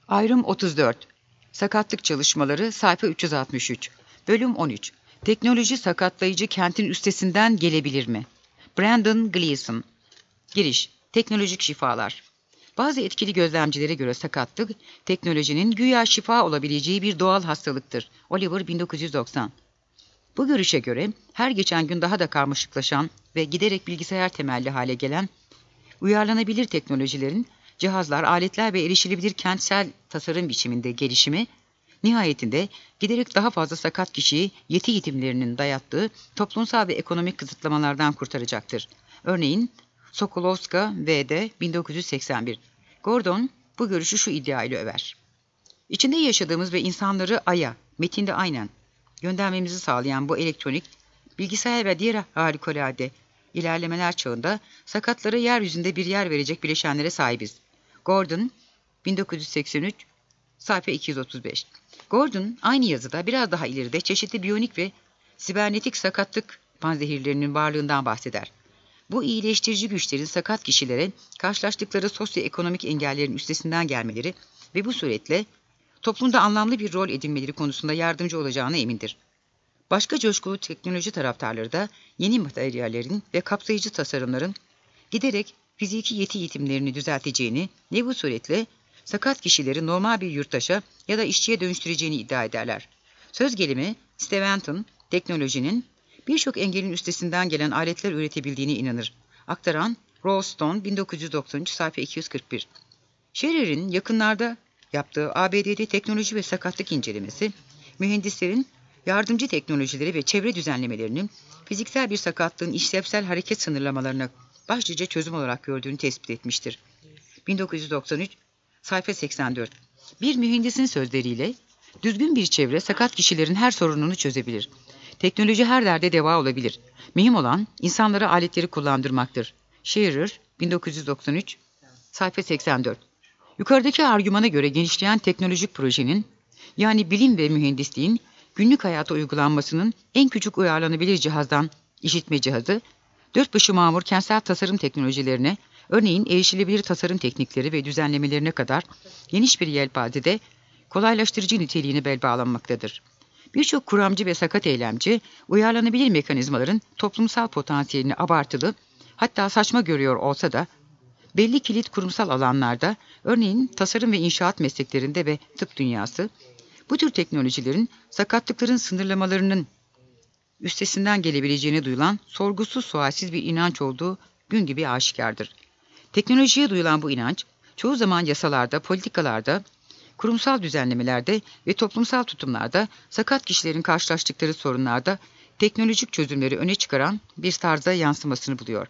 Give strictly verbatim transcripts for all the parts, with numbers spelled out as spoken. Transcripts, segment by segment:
Ayrım otuz dört. Sakatlık çalışmaları sayfa üç yüz altmış üç. Bölüm on üç. Teknoloji sakatlayıcı kentin üstesinden gelebilir mi? Brandon Gleason. Giriş. Teknolojik şifalar. Bazı etkili gözlemcilere göre sakatlık, teknolojinin güya şifa olabileceği bir doğal hastalıktır. Oliver bin dokuz yüz doksan. Bu görüşe göre her geçen gün daha da karmaşıklaşan ve giderek bilgisayar temelli hale gelen uyarlanabilir teknolojilerin cihazlar, aletler ve erişilebilir kentsel tasarım biçiminde gelişimi, nihayetinde giderek daha fazla sakat kişiyi yeti eğitimlerinin dayattığı toplumsal ve ekonomik kısıtlamalardan kurtaracaktır. Örneğin Sokolowska V D bin dokuz yüz seksen bir. Gordon bu görüşü şu iddia ile över. İçinde yaşadığımız ve insanları Ay'a, metinde aynen göndermemizi sağlayan bu elektronik, bilgisayar ve diğer harikulade ilerlemeler çağında sakatlara yeryüzünde bir yer verecek bileşenlere sahibiz. Gordon, bin dokuz yüz seksen üç, sayfa iki yüz otuz beş. Gordon, aynı yazıda biraz daha ileride çeşitli biyonik ve sibernetik sakatlık panzehirlerinin varlığından bahseder. Bu iyileştirici güçlerin sakat kişilere karşılaştıkları sosyoekonomik engellerin üstesinden gelmeleri ve bu suretle toplumda anlamlı bir rol edinmeleri konusunda yardımcı olacağına emindir. Başka coşkulu teknoloji taraftarları da yeni materyallerin ve kapsayıcı tasarımların giderek fiziki yeti yetimlerini düzelteceğini ve bu suretle sakat kişileri normal bir yurttaşa ya da işçiye dönüştüreceğini iddia ederler. Söz gelimi Stevenson, teknolojinin birçok engelin üstesinden gelen aletler üretebildiğine inanır. Aktaran Ralston, bin dokuz yüz doksan üç, sayfa iki yüz kırk bir. Scherer'in yakınlarda yaptığı A B D'de teknoloji ve sakatlık incelemesi, mühendislerin yardımcı teknolojileri ve çevre düzenlemelerinin fiziksel bir sakatlığın işlevsel hareket sınırlamalarına başlıca çözüm olarak gördüğünü tespit etmiştir. bin dokuz yüz doksan üç, sayfa seksen dört. Bir mühendisin sözleriyle, düzgün bir çevre sakat kişilerin her sorununu çözebilir. Teknoloji her derde deva olabilir. Mühim olan insanlara aletleri kullandırmaktır. Scherer, bin dokuz yüz doksan üç, sayfa seksen dört. Yukarıdaki argümana göre genişleyen teknolojik projenin, yani bilim ve mühendisliğin günlük hayata uygulanmasının en küçük uyarlanabilir cihazdan işitme cihazı, dört başı mamur kentsel tasarım teknolojilerine, örneğin erişilebilir tasarım teknikleri ve düzenlemelerine kadar geniş bir yelpazede kolaylaştırıcı niteliğini bel bağlanmaktadır. Birçok kuramcı ve sakat eylemci, uyarlanabilir mekanizmaların toplumsal potansiyelini abartılı, hatta saçma görüyor olsa da, belli kilit kurumsal alanlarda, örneğin tasarım ve inşaat mesleklerinde ve tıp dünyası, bu tür teknolojilerin sakatlıkların sınırlamalarının üstesinden gelebileceğine duyulan sorgusuz sualsiz bir inanç olduğu gün gibi aşikardır. Teknolojiye duyulan bu inanç, çoğu zaman yasalarda, politikalarda, kurumsal düzenlemelerde ve toplumsal tutumlarda sakat kişilerin karşılaştıkları sorunlarda teknolojik çözümleri öne çıkaran bir tarza yansımasını buluyor.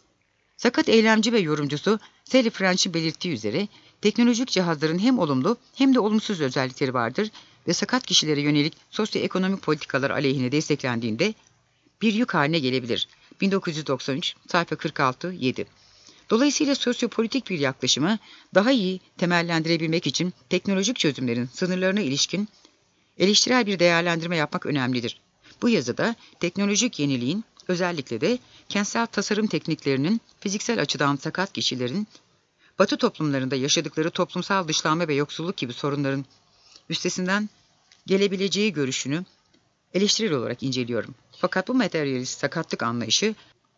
Sakat eylemci ve yorumcusu Sally French'in belirttiği üzere teknolojik cihazların hem olumlu hem de olumsuz özellikleri vardır ve sakat kişilere yönelik sosyoekonomik politikalar aleyhine desteklendiğinde bir yük haline gelebilir. bin dokuz yüz doksan üç, sayfa kırk altı, yedi. Dolayısıyla sosyopolitik bir yaklaşımı daha iyi temellendirebilmek için teknolojik çözümlerin sınırlarına ilişkin eleştirel bir değerlendirme yapmak önemlidir. Bu yazıda teknolojik yeniliğin, özellikle de kentsel tasarım tekniklerinin fiziksel açıdan sakat kişilerin Batı toplumlarında yaşadıkları toplumsal dışlanma ve yoksulluk gibi sorunların üstesinden gelebileceği görüşünü eleştirel olarak inceliyorum. Fakat bu materyalist sakatlık anlayışı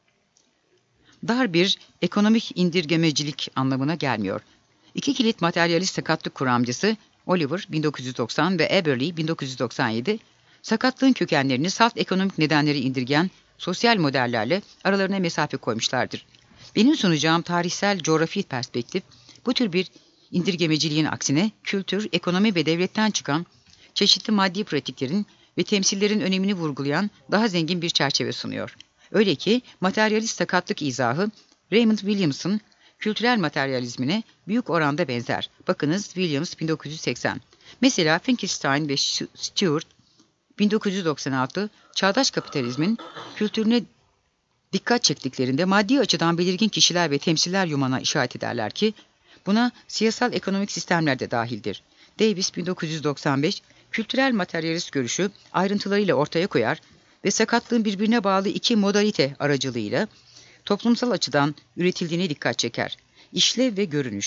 dar bir ekonomik indirgemecilik anlamına gelmiyor. İki kilit materyalist sakatlık kuramcısı Oliver bin dokuz yüz doksan ve Eberly bin dokuz yüz doksan yedi, sakatlığın kökenlerini salt ekonomik nedenleri indirgen sosyal modellerle aralarına mesafe koymuşlardır. Benim sunacağım tarihsel coğrafi perspektif, bu tür bir indirgemeciliğin aksine kültür, ekonomi ve devletten çıkan çeşitli maddi pratiklerin ve temsillerin önemini vurgulayan daha zengin bir çerçeve sunuyor. Öyle ki materyalist sakatlık izahı Raymond Williams'ın kültürel materyalizmine büyük oranda benzer. Bakınız Williams bin dokuz yüz seksen. Mesela Finkelstein ve Stewart bin dokuz yüz doksan altı çağdaş kapitalizmin kültürüne dikkat çektiklerinde maddi açıdan belirgin kişiler ve temsiller yumağına işaret ederler ki buna siyasal ekonomik sistemler de dahildir. Davis bin dokuz yüz doksan beş kültürel materyalist görüşü ayrıntılarıyla ortaya koyar ve sakatlığın birbirine bağlı iki modalite aracılığıyla toplumsal açıdan üretildiğine dikkat çeker. İşlev ve görünüş.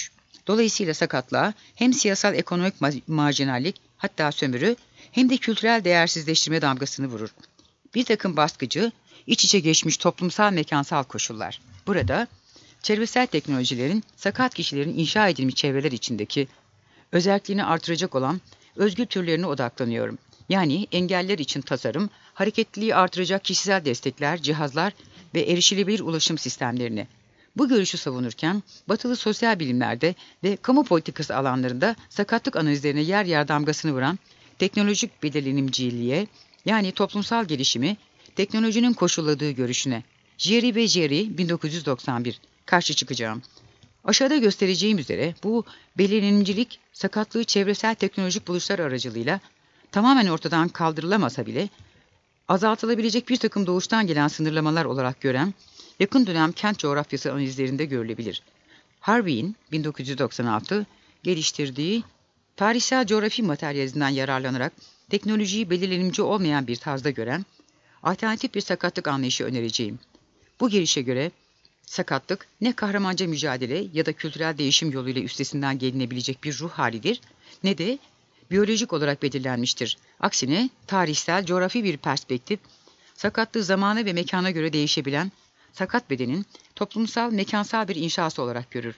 Dolayısıyla sakatlığa hem siyasal ekonomik ma- marjinallik, hatta sömürü, hem de kültürel değersizleştirme damgasını vurur. Bir takım baskıcı, iç içe geçmiş toplumsal mekansal koşullar. Burada çevresel teknolojilerin sakat kişilerin inşa edilmiş çevreler içindeki özelliğini artıracak olan özgür türlerine odaklanıyorum. Yani engeller için tasarım, hareketliliği artıracak kişisel destekler, cihazlar ve erişilebilir ulaşım sistemlerini. Bu görüşü savunurken, batılı sosyal bilimlerde ve kamu politikası alanlarında sakatlık analizlerine yer yer damgasını vuran teknolojik belirlenimciliğe, yani toplumsal gelişimi, teknolojinin koşulladığı görüşüne, Jerry ve Jerry bin dokuz yüz doksan bir, karşı çıkacağım. Aşağıda göstereceğim üzere bu belirlenimcilik sakatlığı çevresel teknolojik buluşlar aracılığıyla tamamen ortadan kaldırılamasa bile azaltılabilecek bir takım doğuştan gelen sınırlamalar olarak gören yakın dönem kent coğrafyası analizlerinde görülebilir. Harvey'in bin dokuz yüz doksan altı geliştirdiği tarihsel coğrafi materyalinden yararlanarak teknolojiyi belirlenimci olmayan bir tarzda gören alternatif bir sakatlık anlayışı önereceğim. Bu gelişe göre sakatlık ne kahramanca mücadele ya da kültürel değişim yoluyla üstesinden gelinebilecek bir ruh halidir, ne de biyolojik olarak belirlenmiştir. Aksine tarihsel, coğrafi bir perspektif, sakatlığı zamana ve mekana göre değişebilen sakat bedenin toplumsal, mekansal bir inşası olarak görür.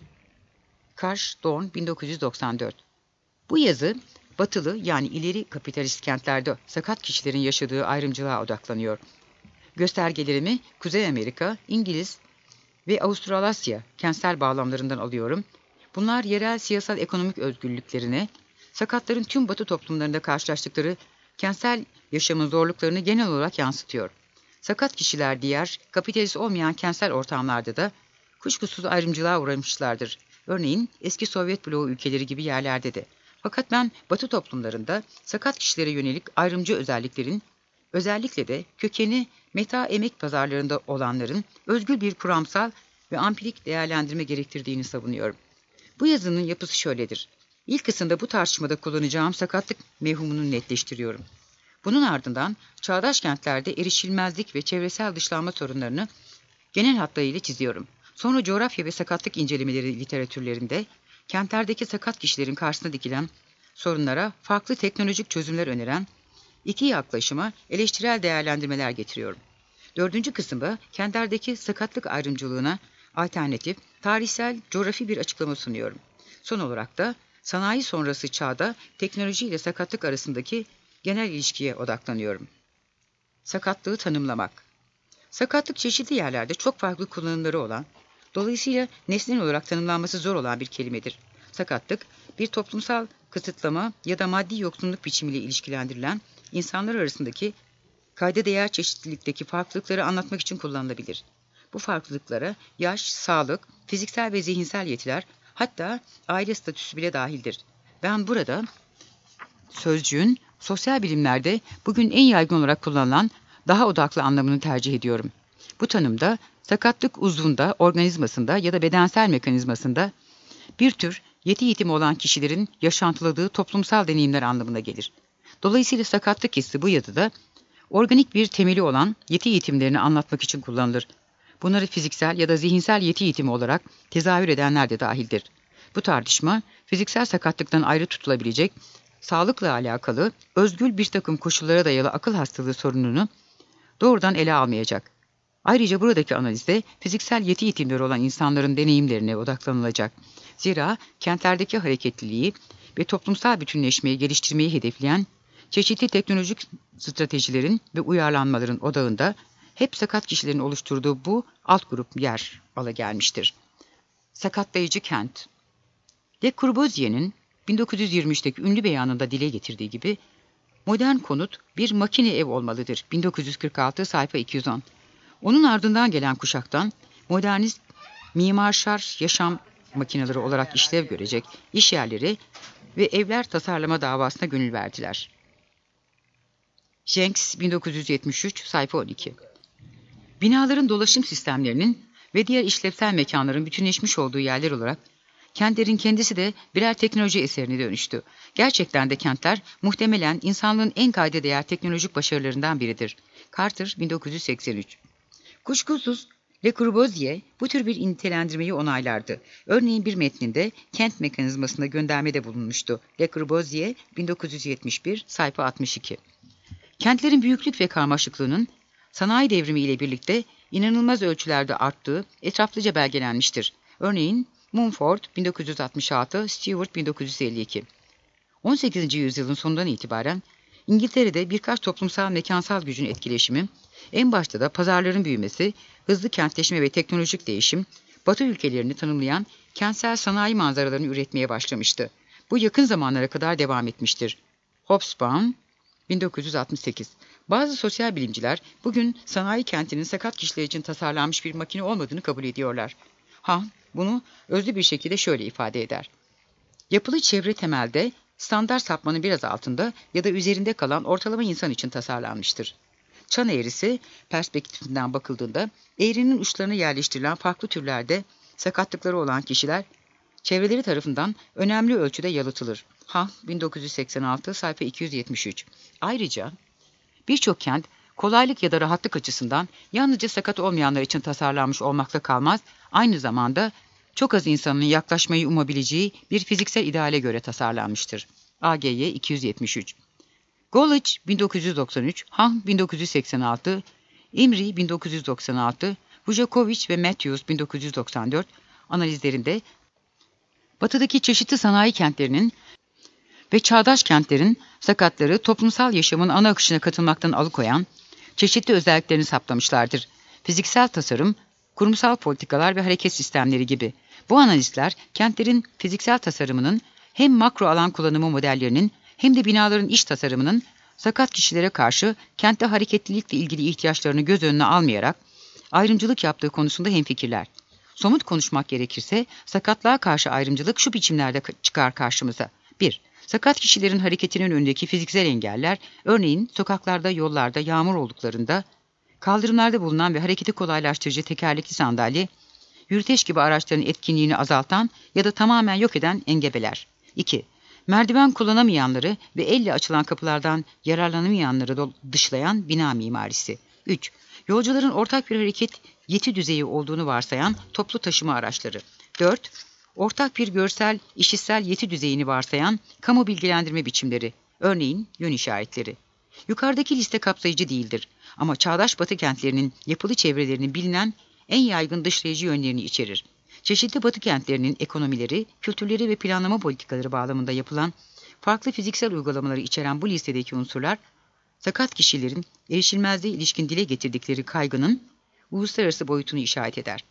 Karsh Dorn bin dokuz yüz doksan dört. Bu yazı, batılı yani ileri kapitalist kentlerde sakat kişilerin yaşadığı ayrımcılığa odaklanıyor. Göstergelerimi Kuzey Amerika, İngiliz ve Avustralasya kentsel bağlamlarından alıyorum. Bunlar yerel siyasal ekonomik özgürlüklerine, sakatların tüm batı toplumlarında karşılaştıkları kentsel yaşamın zorluklarını genel olarak yansıtıyor. Sakat kişiler diğer, kapitalist olmayan kentsel ortamlarda da kuşkusuz ayrımcılığa uğramışlardır. Örneğin eski Sovyet bloğu ülkeleri gibi yerlerde de. Fakat ben batı toplumlarında sakat kişilere yönelik ayrımcı özelliklerin, özellikle de kökeni meta emek pazarlarında olanların özgür bir kuramsal ve ampirik değerlendirme gerektirdiğini savunuyorum. Bu yazının yapısı şöyledir. İlk kısımda bu tartışmada kullanacağım sakatlık mevhumunu netleştiriyorum. Bunun ardından çağdaş kentlerde erişilmezlik ve çevresel dışlanma sorunlarını genel hatlarıyla çiziyorum. Sonra coğrafya ve sakatlık incelemeleri literatürlerinde kentlerdeki sakat kişilerin karşısına dikilen sorunlara farklı teknolojik çözümler öneren iki yaklaşıma eleştirel değerlendirmeler getiriyorum. Dördüncü kısımda kentlerdeki sakatlık ayrımcılığına alternatif, tarihsel, coğrafi bir açıklama sunuyorum. Son olarak da sanayi sonrası çağda teknoloji ile sakatlık arasındaki genel ilişkiye odaklanıyorum. Sakatlığı tanımlamak. Sakatlık çeşitli yerlerde çok farklı kullanımları olan, dolayısıyla nesnel olarak tanımlanması zor olan bir kelimedir. Sakatlık, bir toplumsal kısıtlama ya da maddi yoksunluk biçimiyle ilişkilendirilen insanlar arasındaki kayda değer çeşitlilikteki farklılıkları anlatmak için kullanılabilir. Bu farklılıklara yaş, sağlık, fiziksel ve zihinsel yetiler, hatta aile statüsü bile dahildir. Ben burada sözcüğün sosyal bilimlerde bugün en yaygın olarak kullanılan daha odaklı anlamını tercih ediyorum. Bu tanımda sakatlık uzvunda, organizmasında ya da bedensel mekanizmasında bir tür yeti yitimi olan kişilerin yaşantıladığı toplumsal deneyimler anlamına gelir. Dolayısıyla sakatlık hissi bu yazıda organik bir temeli olan yeti yitimlerini anlatmak için kullanılır. Bunları fiziksel ya da zihinsel yeti yitimi olarak tezahür edenler de dahildir. Bu tartışma fiziksel sakatlıktan ayrı tutulabilecek, sağlıkla alakalı, özgül bir takım koşullara dayalı akıl hastalığı sorununu doğrudan ele almayacak. Ayrıca buradaki analizde fiziksel yeti yitimleri olan insanların deneyimlerine odaklanılacak. Zira kentlerdeki hareketliliği ve toplumsal bütünleşmeyi geliştirmeyi hedefleyen çeşitli teknolojik stratejilerin ve uyarlanmaların odağında hep sakat kişilerin oluşturduğu bu alt grup yer alagelmiştir. Sakatlayıcı kent. Le Corbusier'in bin dokuz yüz yirmi üçteki ünlü beyanında dile getirdiği gibi modern konut bir makine ev olmalıdır. bin dokuz yüz kırk altı sayfa iki yüz on. Onun ardından gelen kuşaktan modernist mimarşar yaşam makineleri olarak işlev görecek iş yerleri ve evler tasarlama davasına gönül verdiler. Jenks bin dokuz yüz yetmiş üç sayfa on iki. Binaların dolaşım sistemlerinin ve diğer işlevsel mekanların bütünleşmiş olduğu yerler olarak kentlerin kendisi de birer teknoloji eserine dönüştü. Gerçekten de kentler muhtemelen insanlığın en kayda değer teknolojik başarılarından biridir. Carter bin dokuz yüz seksen üç. Kuşkusuz Le Corbusier bu tür bir nitelendirmeyi onaylardı. Örneğin bir metninde kent mekanizmasına göndermede bulunmuştu. Le Corbusier bin dokuz yüz yetmiş bir sayfa altmış iki. Kentlerin büyüklük ve karmaşıklığının sanayi devrimi ile birlikte inanılmaz ölçülerde arttığı etraflıca belgelenmiştir. Örneğin Mumford bin dokuz yüz altmış altı, Stewart bin dokuz yüz elli iki. on sekizinci yüzyılın sonundan itibaren İngiltere'de birkaç toplumsal mekansal gücün etkileşimi, en başta da pazarların büyümesi, hızlı kentleşme ve teknolojik değişim, Batı ülkelerini tanımlayan kentsel sanayi manzaralarını üretmeye başlamıştı. Bu yakın zamanlara kadar devam etmiştir. Hobsbawm bin dokuz yüz altmış sekiz. Bazı sosyal bilimciler bugün sanayi kentinin sakat kişiler için tasarlanmış bir makine olmadığını kabul ediyorlar. Ha, bunu özlü bir şekilde şöyle ifade eder. Yapılı çevre temelde standart sapmanın biraz altında ya da üzerinde kalan ortalama insan için tasarlanmıştır. Çan eğrisi perspektifinden bakıldığında eğrinin uçlarına yerleştirilen farklı türlerde sakatlıkları olan kişiler çevreleri tarafından önemli ölçüde yalıtılır. Ha, bin dokuz yüz seksen altı sayfa iki yüz yetmiş üç. Ayrıca birçok kent kolaylık ya da rahatlık açısından yalnızca sakat olmayanlar için tasarlanmış olmakla kalmaz, aynı zamanda çok az insanın yaklaşmayı umabileceği bir fiziksel ideale göre tasarlanmıştır. A G Y iki yüz yetmiş üç. Gollich bin dokuz yüz doksan üç, Hahn bin dokuz yüz seksen altı, Imrie bin dokuz yüz doksan altı, Vujakovic ve Matthews bin dokuz yüz doksan dört analizlerinde Batı'daki çeşitli sanayi kentlerinin ve çağdaş kentlerin sakatları toplumsal yaşamın ana akışına katılmaktan alıkoyan çeşitli özelliklerini saptamışlardır. Fiziksel tasarım, kurumsal politikalar ve hareket sistemleri gibi. Bu analizler kentlerin fiziksel tasarımının hem makro alan kullanımı modellerinin hem de binaların iç tasarımının sakat kişilere karşı kentte hareketlilikle ilgili ihtiyaçlarını göz önüne almayarak ayrımcılık yaptığı konusunda hemfikirler. Somut konuşmak gerekirse sakatlığa karşı ayrımcılık şu biçimlerde çıkar karşımıza. bir. Sakat kişilerin hareketinin önündeki fiziksel engeller, örneğin sokaklarda, yollarda, yağmur olduklarında, kaldırımlarda bulunan ve hareketi kolaylaştırıcı tekerlekli sandalye, yürüteç gibi araçların etkinliğini azaltan ya da tamamen yok eden engebeler. iki. Merdiven kullanamayanları ve elle açılan kapılardan yararlanamayanları dışlayan bina mimarisi. üç. Yolcuların ortak bir hareket yeti düzeyi olduğunu varsayan toplu taşıma araçları. dört. Ortak bir görsel, işitsel yeti düzeyini varsayan kamu bilgilendirme biçimleri, örneğin yön işaretleri. Yukarıdaki liste kapsayıcı değildir ama çağdaş batı kentlerinin yapılı çevrelerinin bilinen en yaygın dışlayıcı yönlerini içerir. Çeşitli batı kentlerinin ekonomileri, kültürleri ve planlama politikaları bağlamında yapılan farklı fiziksel uygulamaları içeren bu listedeki unsurlar, sakat kişilerin erişilmezliğe ilişkin dile getirdikleri kaygının uluslararası boyutunu işaret eder.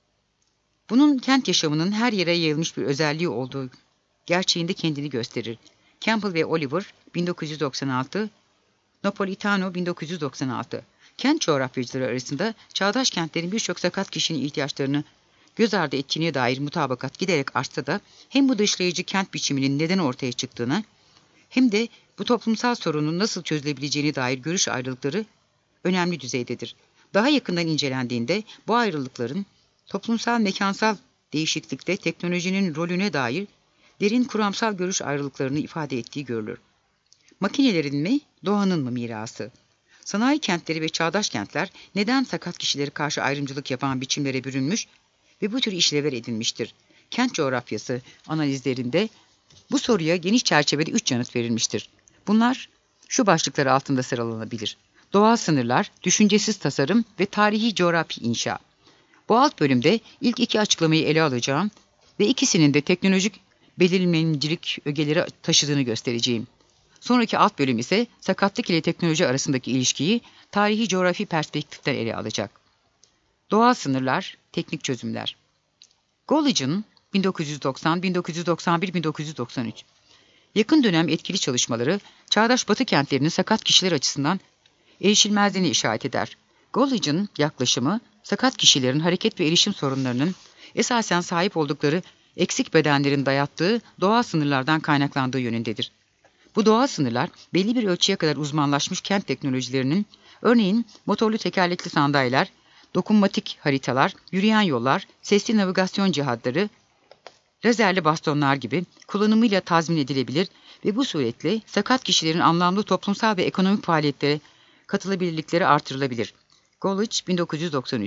Bunun kent yaşamının her yere yayılmış bir özelliği olduğu gerçeğinde kendini gösterir. Campbell ve Oliver bin dokuz yüz doksan altı, Napolitano bin dokuz yüz doksan altı. Kent coğrafyacıları arasında çağdaş kentlerin birçok sakat kişinin ihtiyaçlarını göz ardı ettiğine dair mutabakat giderek artsa da hem bu dışlayıcı kent biçiminin neden ortaya çıktığına hem de bu toplumsal sorunun nasıl çözülebileceğine dair görüş ayrılıkları önemli düzeydedir. Daha yakından incelendiğinde bu ayrılıkların toplumsal mekansal değişiklikte teknolojinin rolüne dair derin kuramsal görüş ayrılıklarını ifade ettiği görülür. Makinelerin mi, doğanın mı mirası? Sanayi kentleri ve çağdaş kentler neden sakat kişileri karşı ayrımcılık yapan biçimlere bürünmüş ve bu tür işlevler edinmiştir? Kent coğrafyası analizlerinde bu soruya geniş çerçevede üç yanıt verilmiştir. Bunlar şu başlıklar altında sıralanabilir: doğal sınırlar, düşüncesiz tasarım ve tarihi coğrafi inşa. Bu alt bölümde ilk iki açıklamayı ele alacağım ve ikisinin de teknolojik belirlenmecilik ögeleri taşıdığını göstereceğim. Sonraki alt bölüm ise sakatlık ile teknoloji arasındaki ilişkiyi tarihi coğrafi perspektiften ele alacak. Doğal sınırlar, teknik çözümler. Gollich'in bin dokuz yüz doksan, bin dokuz yüz doksan bir, bin dokuz yüz doksan üç yakın dönem etkili çalışmaları çağdaş batı kentlerinin sakat kişiler açısından erişilmezliğini işaret eder. Gollich'in yaklaşımı sakat kişilerin hareket ve erişim sorunlarının esasen sahip oldukları eksik bedenlerin dayattığı doğal sınırlardan kaynaklandığı yönündedir. Bu doğal sınırlar belli bir ölçüye kadar uzmanlaşmış kent teknolojilerinin, örneğin motorlu tekerlekli sandalyeler, dokunmatik haritalar, yürüyen yollar, sesli navigasyon cihazları, lazerli bastonlar gibi kullanımıyla tazmin edilebilir ve bu suretle sakat kişilerin anlamlı toplumsal ve ekonomik faaliyetlere katılabilirlikleri artırılabilir. Gollich bin dokuz yüz doksan üç.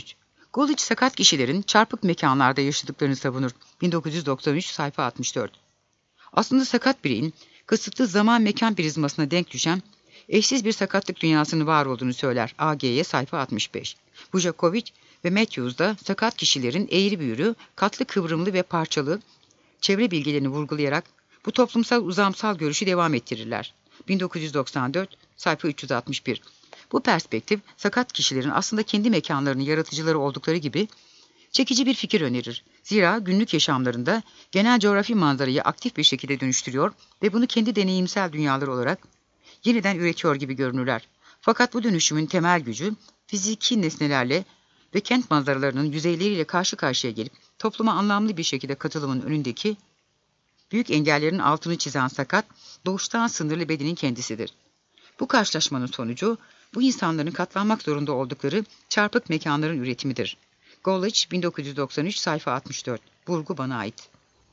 Golich sakat kişilerin çarpık mekanlarda yaşadıklarını savunur. bin dokuz yüz doksan üç sayfa altmış dört. Aslında sakat bireyin kısıtlı zaman mekan prizmasına denk düşen eşsiz bir sakatlık dünyasının var olduğunu söyler. A G'ye sayfa altmış beş. Vujakovic ve Matthews da sakat kişilerin eğri büğrü, katlı kıvrımlı ve parçalı çevre bilgilerini vurgulayarak bu toplumsal uzamsal görüşü devam ettirirler. bin dokuz yüz doksan dört sayfa üç yüz altmış bir. Bu perspektif sakat kişilerin aslında kendi mekanlarının yaratıcıları oldukları gibi çekici bir fikir önerir. Zira günlük yaşamlarında genel coğrafi manzarayı aktif bir şekilde dönüştürüyor ve bunu kendi deneyimsel dünyaları olarak yeniden üretiyor gibi görünürler. Fakat bu dönüşümün temel gücü fiziki nesnelerle ve kent manzaralarının yüzeyleriyle karşı karşıya gelip topluma anlamlı bir şekilde katılımın önündeki büyük engellerin altını çizen sakat, doğuştan sınırlı bedenin kendisidir. Bu karşılaşmanın sonucu bu insanların katlanmak zorunda oldukları çarpık mekanların üretimidir. Golich bin dokuz yüz doksan üç sayfa altmış dört. Vurgu bana ait.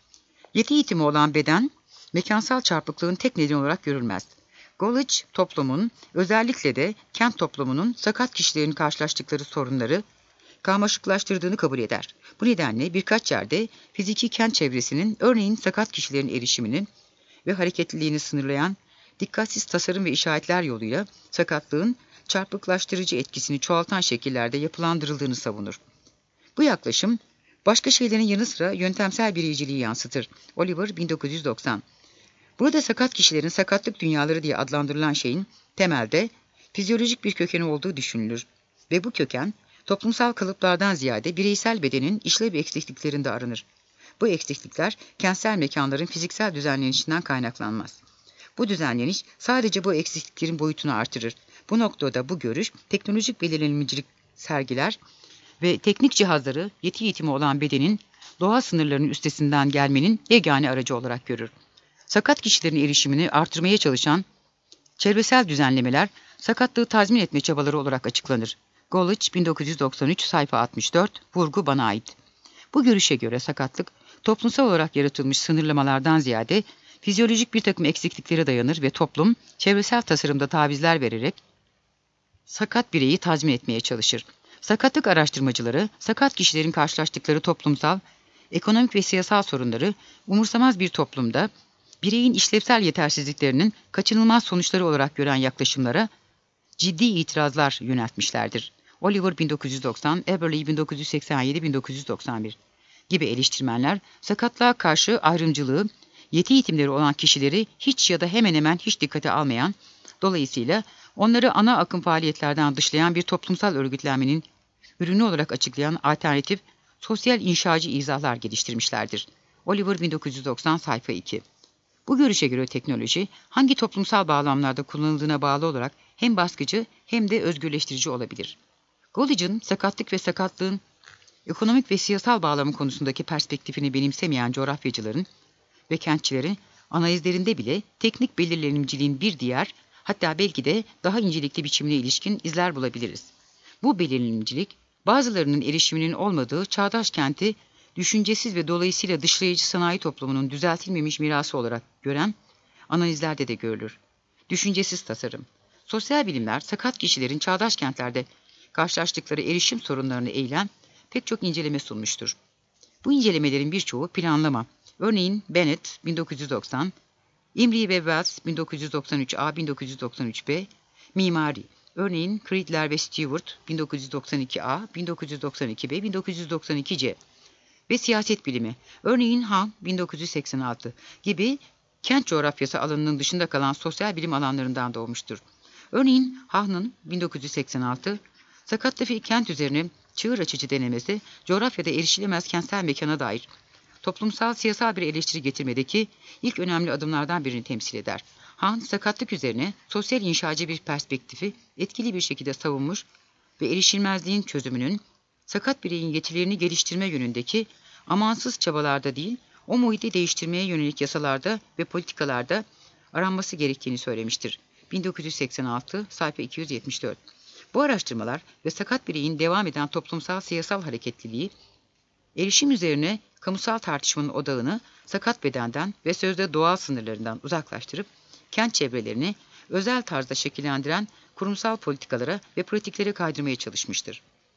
Yeti eğitimi olan beden, mekansal çarpıklığın tek nedeni olarak görülmez. Golich, toplumun, özellikle de kent toplumunun sakat kişilerin karşılaştıkları sorunları karmaşıklaştırdığını kabul eder. Bu nedenle birkaç yerde fiziki kent çevresinin, örneğin sakat kişilerin erişimini ve hareketliliğini sınırlayan dikkatsiz tasarım ve işaretler yoluyla sakatlığın çarpıklaştırıcı etkisini çoğaltan şekillerde yapılandırıldığını savunur. Bu yaklaşım, başka şeylerin yanı sıra yöntemsel bireyciliği yansıtır. Oliver bin dokuz yüz doksan. Burada sakat kişilerin sakatlık dünyaları diye adlandırılan şeyin temelde fizyolojik bir kökeni olduğu düşünülür. Ve bu köken, toplumsal kalıplardan ziyade bireysel bedenin işlev eksikliklerinde aranır. Bu eksiklikler, kentsel mekanların fiziksel düzenlenişinden kaynaklanmaz. Bu düzenleniş sadece bu eksikliklerin boyutunu artırır. Bu noktada bu görüş, teknolojik belirlenimcilik sergiler ve teknik cihazları yeti eğitimi olan bedenin doğa sınırlarının üstesinden gelmenin yegane aracı olarak görür. Sakat kişilerin erişimini artırmaya çalışan çevresel düzenlemeler, sakatlığı tazmin etme çabaları olarak açıklanır. Golich bin dokuz yüz doksan üç sayfa altmış dört, vurgu bana ait. Bu görüşe göre sakatlık, toplumsal olarak yaratılmış sınırlamalardan ziyade fizyolojik bir takım eksikliklere dayanır ve toplum, çevresel tasarımda tavizler vererek sakat bireyi tazmin etmeye çalışır. Sakatlık araştırmacıları, sakat kişilerin karşılaştıkları toplumsal, ekonomik ve siyasal sorunları umursamaz bir toplumda bireyin işlevsel yetersizliklerinin kaçınılmaz sonuçları olarak gören yaklaşımlara ciddi itirazlar yöneltmişlerdir. Oliver bin dokuz yüz doksan, Eberly bin dokuz yüz seksen yedi bin dokuz yüz doksan bir gibi eleştirmenler sakatlığa karşı ayrımcılığı, yeti eğitimleri olan kişileri hiç ya da hemen hemen hiç dikkate almayan, dolayısıyla onları ana akım faaliyetlerden dışlayan bir toplumsal örgütlenmenin ürünü olarak açıklayan alternatif, sosyal inşacı izahlar geliştirmişlerdir. Oliver bin dokuz yüz doksan sayfa iki. Bu görüşe göre teknoloji, hangi toplumsal bağlamlarda kullanıldığına bağlı olarak hem baskıcı hem de özgürleştirici olabilir. Golich'in sakatlık ve sakatlığın ekonomik ve siyasal bağlamı konusundaki perspektifini benimsemeyen coğrafyacıların ve kentçilerin analizlerinde bile teknik belirlenimciliğin bir diğer, hatta belki de daha incelikli biçimine ilişkin izler bulabiliriz. Bu belirlenimcilik, bazılarının erişiminin olmadığı çağdaş kenti düşüncesiz ve dolayısıyla dışlayıcı sanayi toplumunun düzeltilmemiş mirası olarak gören analizlerde de görülür. Düşüncesiz tasarım. Sosyal bilimler, sakat kişilerin çağdaş kentlerde karşılaştıkları erişim sorunlarını eğilen pek çok inceleme sunmuştur. Bu incelemelerin birçoğu planlama. Örneğin Bennett bin dokuz yüz doksan, Imrie ve Wells bin dokuz yüz doksan üç A bin dokuz yüz doksan üç B, mimari. Örneğin Creedler ve Stewart bin dokuz yüz doksan iki A, bin dokuz yüz doksan iki B, bin dokuz yüz doksan iki C ve siyaset bilimi. Örneğin Han bin dokuz yüz seksen altı gibi kent coğrafyası alanının dışında kalan sosyal bilim alanlarından doğmuştur. Örneğin Hahn'ın bin dokuz yüz seksen altı, sakatlı bir kent üzerine çığır açıcı denemesi, coğrafyada erişilemez kentsel mekana dair toplumsal siyasal bir eleştiri getirmedeki ilk önemli adımlardan birini temsil eder. Hahn, sakatlık üzerine sosyal inşacı bir perspektifi etkili bir şekilde savunmuş ve erişilmezliğin çözümünün sakat bireyin yetilerini geliştirme yönündeki amansız çabalarda değil, o muhiti değiştirmeye yönelik yasalarda ve politikalarda aranması gerektiğini söylemiştir. bin dokuz yüz seksen altı sayfa iki yüz yetmiş dört. Bu araştırmalar ve sakat bireyin devam eden toplumsal siyasal hareketliliği, erişim üzerine kamusal tartışmanın odağını sakat bedenden ve sözde doğal sınırlarından uzaklaştırıp, kent çevrelerini özel tarzda şekillendiren kurumsal politikalara ve pratiklere kaydırmaya çalışmıştır.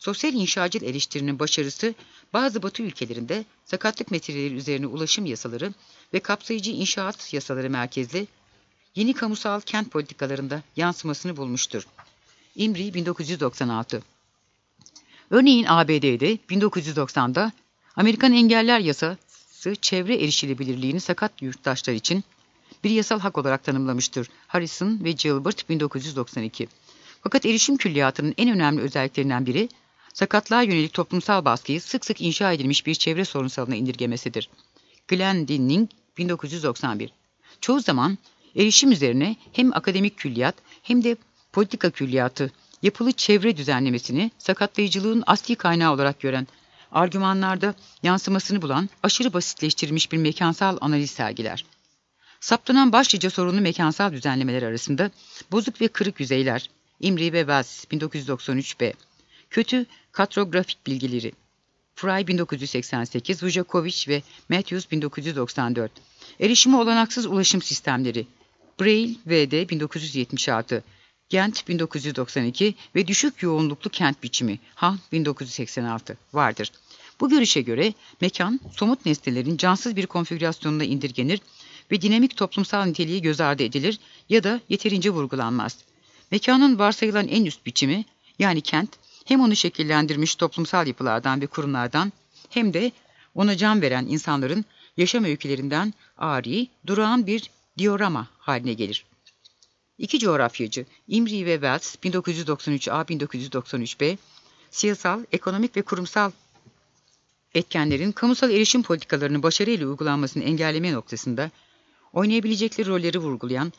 Sosyal inşacıl eleştirinin başarısı bazı Batı ülkelerinde sakatlık meseleleri üzerine ulaşım yasaları ve kapsayıcı inşaat yasaları merkezli yeni kamusal kent politikalarında yansımasını bulmuştur. İmri bin dokuz yüz doksan altı. Örneğin A B D'de bin dokuz yüz doksan'da Amerikan Engeller Yasası çevre erişilebilirliğini sakat yurttaşlar için bir yasal hak olarak tanımlamıştır. Harrison ve Gilbert bin dokuz yüz doksan iki. Fakat erişim külliyatının en önemli özelliklerinden biri, sakatlığa yönelik toplumsal baskıyı sık sık inşa edilmiş bir çevre sorunsalına indirgemesidir. Glendinning bin dokuz yüz doksan bir. Çoğu zaman erişim üzerine hem akademik külliyat hem de politika külliyatı yapılı çevre düzenlemesini sakatlayıcılığın asli kaynağı olarak gören, argümanlarda yansımasını bulan aşırı basitleştirilmiş bir mekansal analiz sergiler. Saptanan başlıca sorunlu mekansal düzenlemeler arasında bozuk ve kırık yüzeyler, İmri ve Wells bin dokuz yüz doksan üç b. Kötü kartografik bilgileri, Fry bin dokuz yüz seksen sekiz, Vujakovic ve Matthews bin dokuz yüz doksan dört. Erişime olanaksız ulaşım sistemleri, Braille V D bin dokuz yüz yetmiş altı, Gent bin dokuz yüz doksan iki ve düşük yoğunluklu kent biçimi, Hahn bin dokuz yüz seksen altı vardır. Bu görüşe göre mekan, somut nesnelerin cansız bir konfigürasyonuna indirgenir ve dinamik toplumsal niteliği göz ardı edilir ya da yeterince vurgulanmaz. Mekanın varsayılan en üst biçimi, yani kent, hem onu şekillendirmiş toplumsal yapılardan ve kurumlardan hem de ona can veren insanların yaşam öykülerinden ari, durağan bir diorama haline gelir. İki coğrafyacı, Imri ve Wells bin dokuz yüz doksan üç a bin dokuz yüz doksan üç b, siyasal, ekonomik ve kurumsal etkenlerin kamusal erişim politikalarının başarıyla uygulanmasını engelleme noktasında oynayabilecekleri rolleri vurgulayan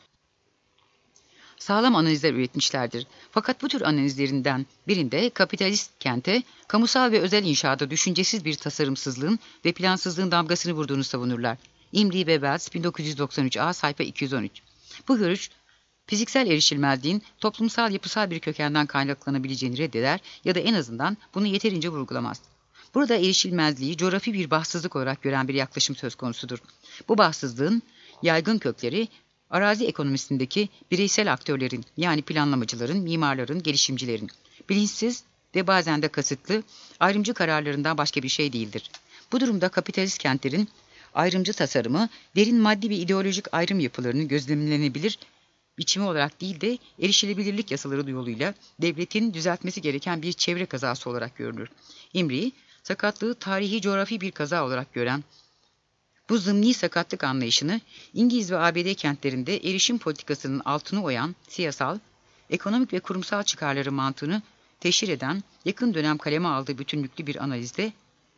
sağlam analizler üretmişlerdir. Fakat bu tür analizlerinden birinde kapitalist kente, kamusal ve özel inşaata düşüncesiz bir tasarımsızlığın ve plansızlığın damgasını vurduğunu savunurlar. Imri ve Wells bin dokuz yüz doksan üç a sayfa iki yüz on üç. Bu görüş, fiziksel erişilmezliğin toplumsal yapısal bir kökenden kaynaklanabileceğini reddeder ya da en azından bunu yeterince vurgulamaz. Burada erişilmezliği coğrafi bir bahtsızlık olarak gören bir yaklaşım söz konusudur. Bu bahtsızlığın yaygın kökleri, arazi ekonomisindeki bireysel aktörlerin, yani planlamacıların, mimarların, gelişimcilerin, bilinçsiz ve bazen de kasıtlı ayrımcı kararlarından başka bir şey değildir. Bu durumda kapitalist kentlerin ayrımcı tasarımı, derin maddi ve ideolojik ayrım yapılarının gözlemlenebilir biçimi olarak değil de erişilebilirlik yasaları yoluyla devletin düzeltmesi gereken bir çevre kazası olarak görülür. Imri, sakatlığı tarihi coğrafi bir kaza olarak gören bu zımni sakatlık anlayışını İngiliz ve A B D kentlerinde erişim politikasının altını oyan siyasal, ekonomik ve kurumsal çıkarları mantığını teşhir eden yakın dönem kaleme aldığı bütünlüklü bir analizde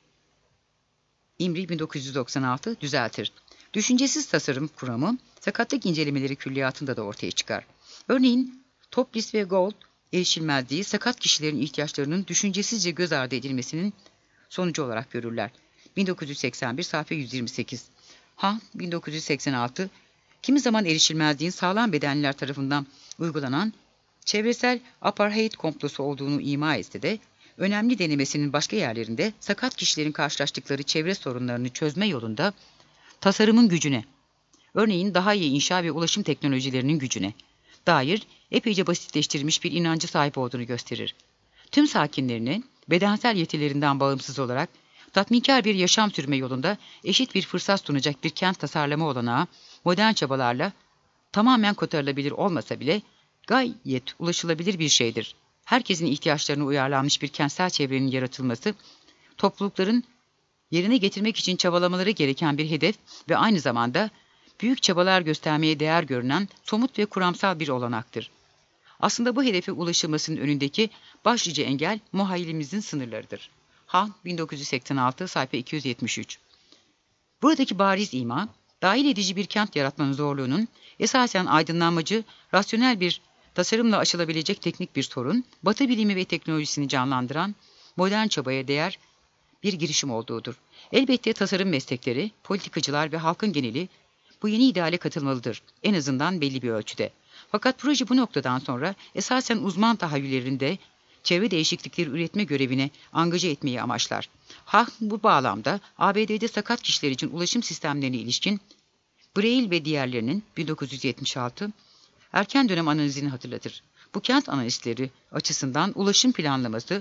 Imri bin dokuz yüz doksan altı düzeltir. Düşüncesiz tasarım kuramı sakatlık incelemeleri külliyatında da ortaya çıkar. Örneğin Topliss ve Gould erişilmezliği sakat kişilerin ihtiyaçlarının düşüncesizce göz ardı edilmesinin sonucu olarak görürler. bin dokuz yüz seksen bir sayfa yüz yirmi sekiz. Hahn bin dokuz yüz seksen altı, kimi zaman erişilmezliğin sağlam bedenliler tarafından uygulanan çevresel apartheid komplosu olduğunu ima etse de önemli denemesinin başka yerlerinde sakat kişilerin karşılaştıkları çevre sorunlarını çözme yolunda tasarımın gücüne, örneğin daha iyi inşa ve ulaşım teknolojilerinin gücüne dair epeyce basitleştirilmiş bir inancı sahip olduğunu gösterir. Tüm sakinlerinin bedensel yetilerinden bağımsız olarak tatminkar bir yaşam sürme yolunda eşit bir fırsat sunacak bir kent tasarlama olanağı modern çabalarla tamamen kotarılabilir olmasa bile gayet ulaşılabilir bir şeydir. Herkesin ihtiyaçlarına uyarlanmış bir kentsel çevrenin yaratılması, toplulukların yerine getirmek için çabalamaları gereken bir hedef ve aynı zamanda büyük çabalar göstermeye değer görünen somut ve kuramsal bir olanaktır. Aslında bu hedefe ulaşılmasının önündeki başlıca engel muhayyilimizin sınırlarıdır. Hahn bin dokuz yüz seksen altı sayfa iki yüz yetmiş üç. Buradaki bariz ima, dahil edici bir kent yaratmanın zorluğunun esasen aydınlanmacı, rasyonel bir tasarımla aşılabilecek teknik bir sorun, Batı bilimi ve teknolojisini canlandıran modern çabaya değer bir girişim olduğudur. Elbette tasarım meslekleri, politikacılar ve halkın geneli bu yeni ideale katılmalıdır, en azından belli bir ölçüde. Fakat proje bu noktadan sonra esasen uzman tahayyüllerinde çevre değişiklikleri üretme görevine angaje etmeyi amaçlar. Hahn bu bağlamda A B D'de sakat kişiler için ulaşım sistemlerine ilişkin Braille ve diğerlerinin bin dokuz yüz yetmiş altı erken dönem analizini hatırlatır. Bu kent analistleri açısından ulaşım planlaması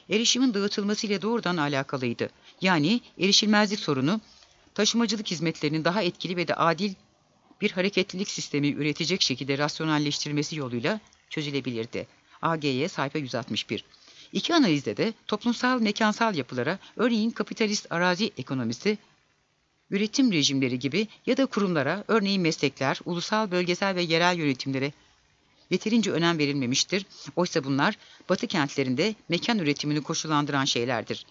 erişimin dağıtılmasıyla doğrudan alakalıydı. Yani erişilmezlik sorunu, taşımacılık hizmetlerinin daha etkili ve de adil bir hareketlilik sistemi üretecek şekilde rasyonelleştirilmesi yoluyla çözülebilirdi. A G Y sayfa yüz altmış bir. İki analizde de toplumsal mekansal yapılara, örneğin kapitalist arazi ekonomisi, üretim rejimleri gibi ya da kurumlara, örneğin meslekler, ulusal, bölgesel ve yerel yönetimlere yeterince önem verilmemiştir. Oysa bunlar Batı kentlerinde mekan üretimini koşullandıran şeylerdir.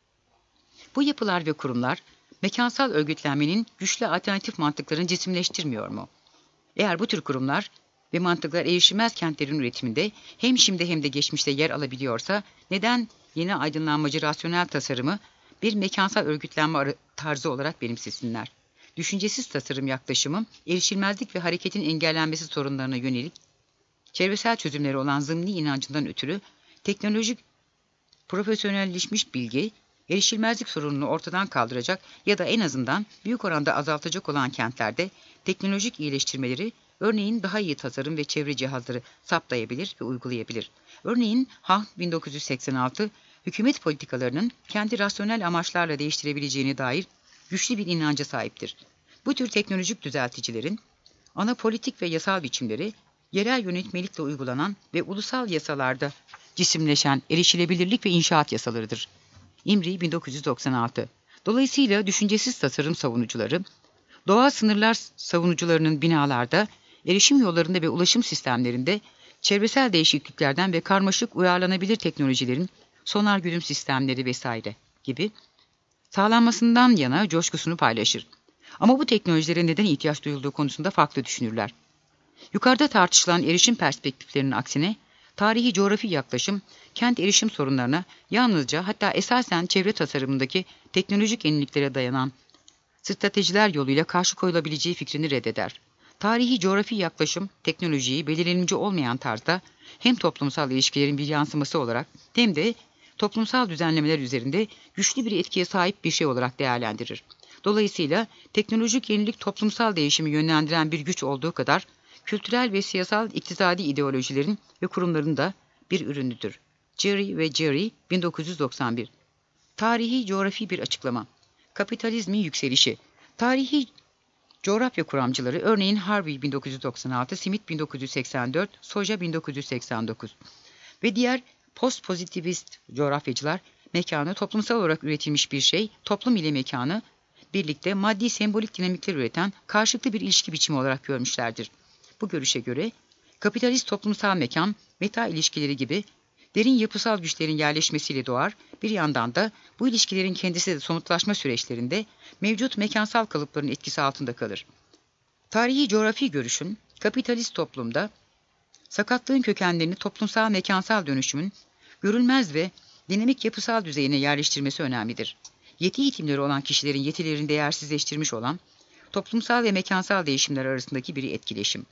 Bu yapılar ve kurumlar, mekansal örgütlenmenin güçlü alternatif mantıklarını cisimleştirmiyor mu? Eğer bu tür kurumlar ve mantıklar erişilmez kentlerin üretiminde hem şimdi hem de geçmişte yer alabiliyorsa, neden yeni aydınlanmacı rasyonel tasarımı bir mekansal örgütlenme tarzı olarak benimsesinler? Düşüncesiz tasarım yaklaşımı, erişilmezlik ve hareketin engellenmesi sorunlarına yönelik çevresel çözümleri olan zımni inancından ötürü teknolojik profesyonelleşmiş bilgi, erişilmezlik sorununu ortadan kaldıracak ya da en azından büyük oranda azaltacak olan kentlerde teknolojik iyileştirmeleri, örneğin daha iyi tasarım ve çevre cihazları saptayabilir ve uygulayabilir. Örneğin Hahn bin dokuz yüz seksen altı, hükümet politikalarının kendi rasyonel amaçlarla değiştirebileceğine dair güçlü bir inanca sahiptir. Bu tür teknolojik düzelticilerin ana politik ve yasal biçimleri, yerel yönetmelikle uygulanan ve ulusal yasalarda cisimleşen erişilebilirlik ve inşaat yasalarıdır. İmri bin dokuz yüz doksan altı. Dolayısıyla düşüncesiz tasarım savunucuları, doğal sınırlar savunucularının binalarda, erişim yollarında ve ulaşım sistemlerinde çevresel değişikliklerden ve karmaşık uyarlanabilir teknolojilerin sonar güdüm sistemleri vesaire gibi sağlanmasından yana coşkusunu paylaşır. Ama bu teknolojilere neden ihtiyaç duyulduğu konusunda farklı düşünürler. Yukarıda tartışılan erişim perspektiflerinin aksine, tarihi coğrafi yaklaşım, kent erişim sorunlarına yalnızca hatta esasen çevre tasarımındaki teknolojik yeniliklere dayanan stratejiler yoluyla karşı koyulabileceği fikrini reddeder. Tarihi coğrafi yaklaşım, teknolojiyi belirlenici olmayan tarzda hem toplumsal ilişkilerin bir yansıması olarak hem de toplumsal düzenlemeler üzerinde güçlü bir etkiye sahip bir şey olarak değerlendirir. Dolayısıyla teknolojik yenilik toplumsal değişimi yönlendiren bir güç olduğu kadar, kültürel ve siyasal iktisadi ideolojilerin ve kurumların da bir ürünüdür. Jerry ve Jerry bin dokuz yüz doksan bir. Tarihi coğrafi bir açıklama. Kapitalizmin yükselişi. Tarihi coğrafya kuramcıları, örneğin Harvey bin dokuz yüz doksan altı, Smith bin dokuz yüz seksen dört, Soja bin dokuz yüz seksen dokuz ve diğer postpozitivist coğrafyacılar, mekanı toplumsal olarak üretilmiş bir şey, toplum ile mekanı birlikte maddi sembolik dinamikler üreten karşılıklı bir ilişki biçimi olarak görmüşlerdir. Bu görüşe göre kapitalist toplumsal mekan, meta ilişkileri gibi derin yapısal güçlerin yerleşmesiyle doğar, bir yandan da bu ilişkilerin kendisi de somutlaşma süreçlerinde mevcut mekansal kalıpların etkisi altında kalır. Tarihi coğrafi görüşün, kapitalist toplumda sakatlığın kökenlerini toplumsal mekansal dönüşümün görülmez ve dinamik yapısal düzeyine yerleştirmesi önemlidir. Yeti eğitimleri olan kişilerin yetilerini değersizleştirmiş olan toplumsal ve mekansal değişimler arasındaki bir etkileşim.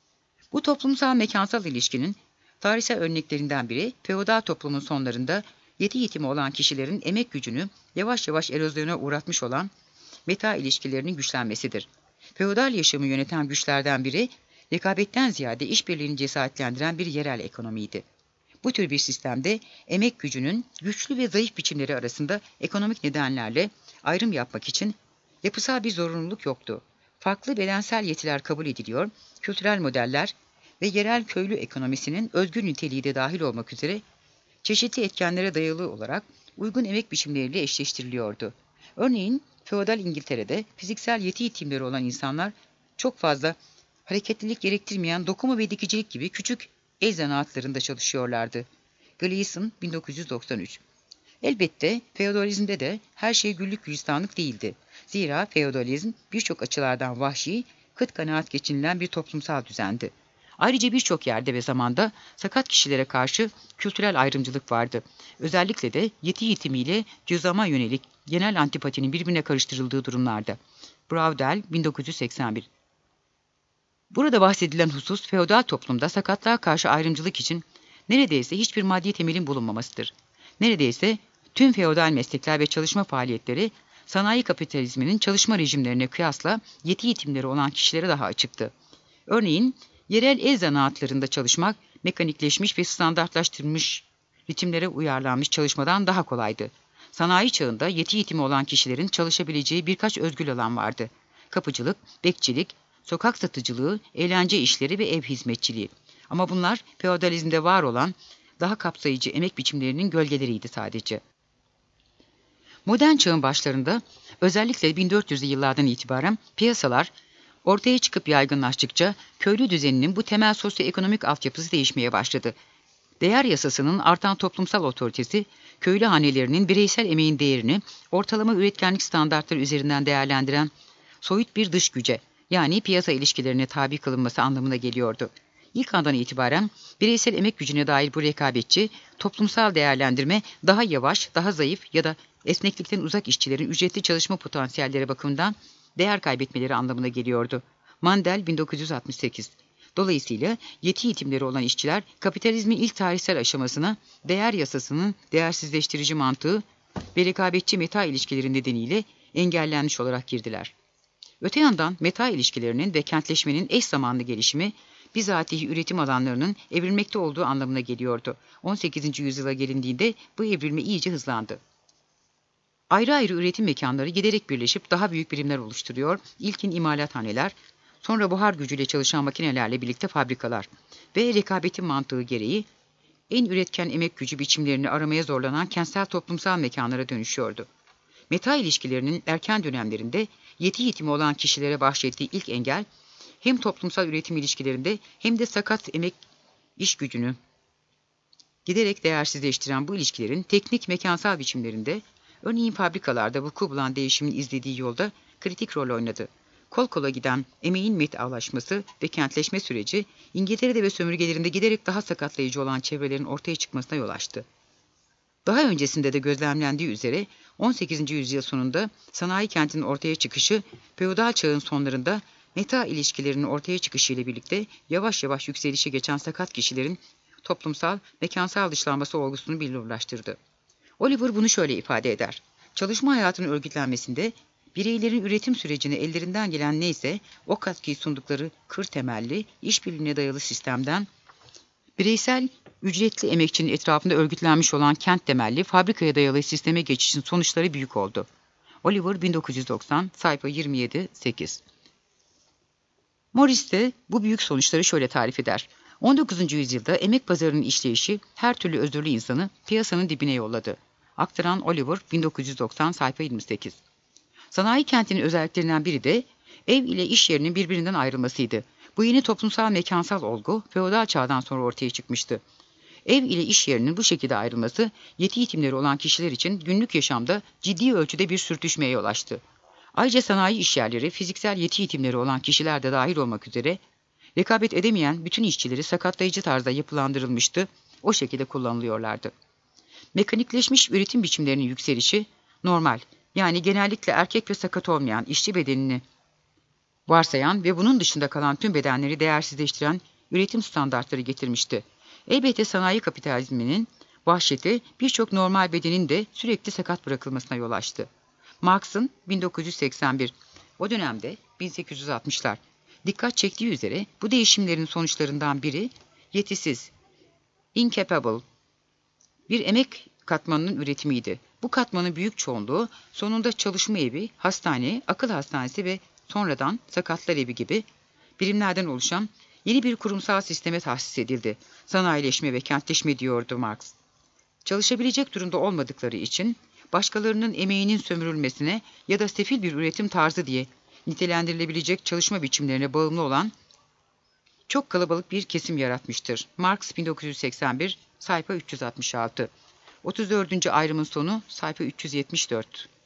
Bu toplumsal mekansal ilişkinin tarihsel örneklerinden biri, feodal toplumun sonlarında yeti yetimi olan kişilerin emek gücünü yavaş yavaş erozyona uğratmış olan meta ilişkilerinin güçlenmesidir. Feodal yaşamı yöneten güçlerden biri, rekabetten ziyade işbirliğini cesaretlendiren bir yerel ekonomiydi. Bu tür bir sistemde emek gücünün güçlü ve zayıf biçimleri arasında ekonomik nedenlerle ayrım yapmak için yapısal bir zorunluluk yoktu. Farklı bedensel yetiler kabul ediliyor, kültürel modeller ve yerel köylü ekonomisinin özgür niteliği de dahil olmak üzere çeşitli etkenlere dayalı olarak uygun emek biçimleriyle eşleştiriliyordu. Örneğin feodal İngiltere'de fiziksel yeti eğitimleri olan insanlar çok fazla hareketlilik gerektirmeyen dokuma ve dikicilik gibi küçük el zanaatlarında çalışıyorlardı. Gleason bin dokuz yüz doksan üç. Elbette feodalizmde de her şey güllük gülistanlık değildi. Zira feodalizm birçok açılardan vahşi, kıt kanaat geçinilen bir toplumsal düzendi. Ayrıca birçok yerde ve zamanda sakat kişilere karşı kültürel ayrımcılık vardı. Özellikle de yeti yitimiyle cüzdama yönelik genel antipatinin birbirine karıştırıldığı durumlarda. Braudel bin dokuz yüz seksen bir. Burada bahsedilen husus, feodal toplumda sakatlığa karşı ayrımcılık için neredeyse hiçbir maddi temelin bulunmamasıdır. Neredeyse tüm feodal meslekler ve çalışma faaliyetleri, sanayi kapitalizminin çalışma rejimlerine kıyasla yeti yetimleri olan kişilere daha açıktı. Örneğin, yerel el zanaatlarında çalışmak, mekanikleşmiş ve standartlaştırılmış ritimlere uyarlanmış çalışmadan daha kolaydı. Sanayi çağında yeti yetimi olan kişilerin çalışabileceği birkaç özgür alan vardı. Kapıcılık, bekçilik, sokak satıcılığı, eğlence işleri ve ev hizmetçiliği. Ama bunlar feodalizmde var olan daha kapsayıcı emek biçimlerinin gölgeleriydi sadece. Modern çağın başlarında, özellikle bin dört yüzlü yıllardan itibaren piyasalar ortaya çıkıp yaygınlaştıkça köylü düzeninin bu temel sosyoekonomik altyapısı değişmeye başladı. Değer yasasının artan toplumsal otoritesi, köylü hanelerinin bireysel emeğin değerini ortalama üretkenlik standartları üzerinden değerlendiren soyut bir dış güce, yani piyasa ilişkilerine tabi kılınması anlamına geliyordu. İlk andan itibaren bireysel emek gücüne dair bu rekabetçi, toplumsal değerlendirme daha yavaş, daha zayıf ya da esneklikten uzak işçilerin ücretli çalışma potansiyelleri bakımından değer kaybetmeleri anlamına geliyordu. Mandel bin dokuz yüz altmış sekiz. Dolayısıyla yeti eğitimleri olan işçiler kapitalizmin ilk tarihsel aşamasına değer yasasının değersizleştirici mantığı ve rekabetçi meta ilişkileri nedeniyle engellenmiş olarak girdiler. Öte yandan meta ilişkilerinin ve kentleşmenin eş zamanlı gelişimi bizatihi üretim alanlarının evrilmekte olduğu anlamına geliyordu. on sekizinci yüzyıla gelindiğinde bu evrilme iyice hızlandı. Ayrı ayrı üretim mekanları giderek birleşip daha büyük birimler oluşturuyor, ilkin imalathaneler, sonra buhar gücüyle çalışan makinelerle birlikte fabrikalar ve rekabetin mantığı gereği en üretken emek gücü biçimlerini aramaya zorlanan kentsel toplumsal mekanlara dönüşüyordu. Meta ilişkilerinin erken dönemlerinde yeti yetimi olan kişilere bahşettiği ilk engel, hem toplumsal üretim ilişkilerinde hem de sakat emek iş gücünü giderek değersizleştiren bu ilişkilerin teknik mekansal biçimlerinde, örneğin fabrikalarda vuku bulan değişimin izlediği yolda kritik rol oynadı. Kol kola giden emeğin metalaşması ve kentleşme süreci, İngiltere'de ve sömürgelerinde giderek daha sakatlayıcı olan çevrelerin ortaya çıkmasına yol açtı. Daha öncesinde de gözlemlendiği üzere on sekizinci yüzyıl sonunda sanayi kentinin ortaya çıkışı, feodal çağın sonlarında meta ilişkilerinin ortaya çıkışıyla birlikte yavaş yavaş yükselişe geçen sakat kişilerin toplumsal, mekansal dışlanması olgusunu billurlaştırdı. Oliver bunu şöyle ifade eder: çalışma hayatının örgütlenmesinde bireylerin üretim sürecine ellerinden gelen neyse o katkıyı sundukları kır temelli, işbirliğine dayalı sistemden bireysel ücretli emekçinin etrafında örgütlenmiş olan kent temelli, fabrikaya dayalı sisteme geçişin sonuçları büyük oldu. Oliver bin dokuz yüz doksan, sayfa yirmi yedi sekiz. Morris de bu büyük sonuçları şöyle tarif eder: on dokuzuncu yüzyılda emek pazarının işleyişi her türlü özürlü insanı piyasanın dibine yolladı. Aktaran Oliver bin dokuz yüz doksan, sayfa yirmi sekiz. Sanayi kentinin özelliklerinden biri de ev ile iş yerinin birbirinden ayrılmasıydı. Bu yeni toplumsal mekansal olgu feodal çağdan sonra ortaya çıkmıştı. Ev ile iş yerinin bu şekilde ayrılması, yeti eğitimleri olan kişiler için günlük yaşamda ciddi ölçüde bir sürtüşmeye yol açtı. Ayrıca sanayi işyerleri, fiziksel yeti eğitimleri olan kişiler de dahil olmak üzere, rekabet edemeyen bütün işçileri sakatlayıcı tarzda yapılandırılmıştı, o şekilde kullanılıyorlardı. Mekanikleşmiş üretim biçimlerinin yükselişi, normal, yani genellikle erkek ve sakat olmayan işçi bedenini varsayan ve bunun dışında kalan tüm bedenleri değersizleştiren üretim standartları getirmişti. Elbette sanayi kapitalizminin vahşeti birçok normal bedenin de sürekli sakat bırakılmasına yol açtı. Marx'ın bin dokuz yüz seksen bir, o dönemde bin sekiz yüz altmışlar, dikkat çektiği üzere bu değişimlerin sonuçlarından biri yetisiz, incapable bir emek katmanının üretimiydi. Bu katmanın büyük çoğunluğu sonunda çalışma evi, hastane, akıl hastanesi ve sonradan sakatlar evi gibi birimlerden oluşan yeni bir kurumsal sisteme tahsis edildi. Sanayileşme ve kentleşme diyordu Marx. Çalışabilecek durumda olmadıkları için başkalarının emeğinin sömürülmesine ya da sefil bir üretim tarzı diye nitelendirilebilecek çalışma biçimlerine bağımlı olan çok kalabalık bir kesim yaratmıştır. Marx bin dokuz yüz seksen bir, sayfa üç yüz altmış altı. otuz dördüncü ayrımın sonu, sayfa üç yüz yetmiş dört.